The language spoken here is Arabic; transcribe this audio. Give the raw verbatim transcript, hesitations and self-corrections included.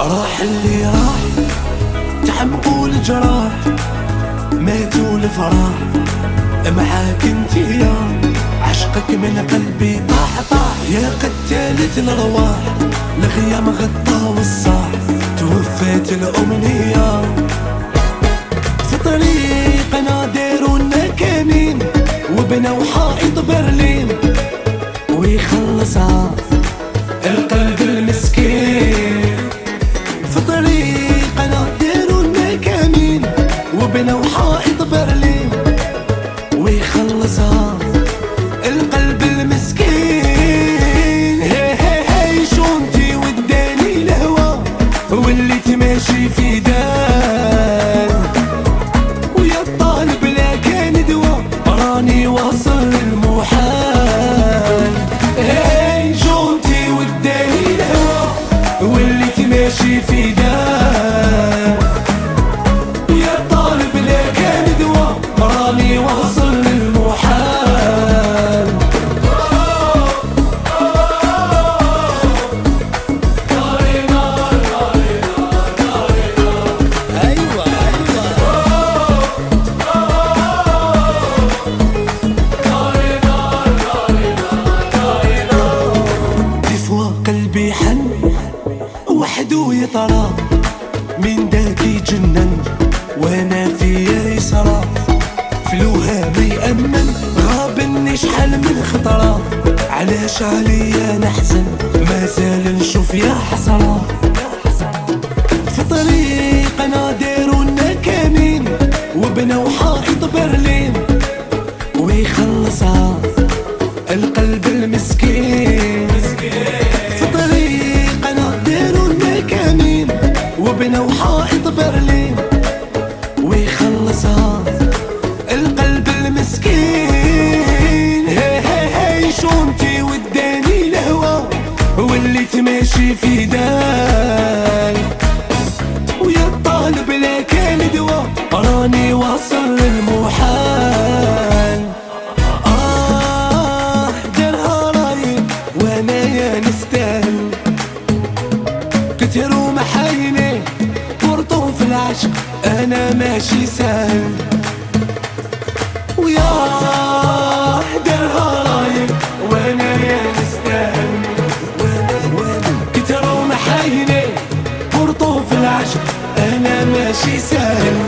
راح اللي راح تحمقوا الجراح، ماتوا الفراح معاك انت يا عشقك من قلبي طاح طاح. يا قتالة الارواح الغيام غطى والصاح، توفيت الامنية في طريقنا دارونا كمين وبنوا حائط برلين ويخلصها القلب المسكين. في طريقنا دارونا كمين وبنوا حائط برلين ويخلصها القلب المسكين. هي هي هي شونتي وداني الهوى واللي تماشي في دان، ويا الطالب لا كان دوا راني واصل للمحال. هي شونتي وداني الهوى واللي تماشي في دان، ويا الطالب لا كان دوا راني واصل للمحال. أيوة أيوة دي فوا قلبي حن وحدو يطرى من داك يجنن وانا فيا يسرى، فلوها ما يأمن غابني شحال من خطرة، علاش عليا نحزن مازال نشوف يا حسرة. في طريقنا دارونا كمين وبنوا حائط برلين ويخلصها القلب المسكين. في طريقنا دارونا كمين وبنوا حائط برلين ويخلصها القلب المسكين. هي هي هي شونتي وداني الهوى واللي تماشي في دان، ويا الطالب لا كان دوا راني واصل للمحال. آه دارها رايق وانا يا نستاهل، كتير ومحايني ورطوا في العشق انا ماشي سهل. وياه دارها رايق وانا يا نستاهل، كتر ومحايني ورطوا في العشق انا ماشي سهل.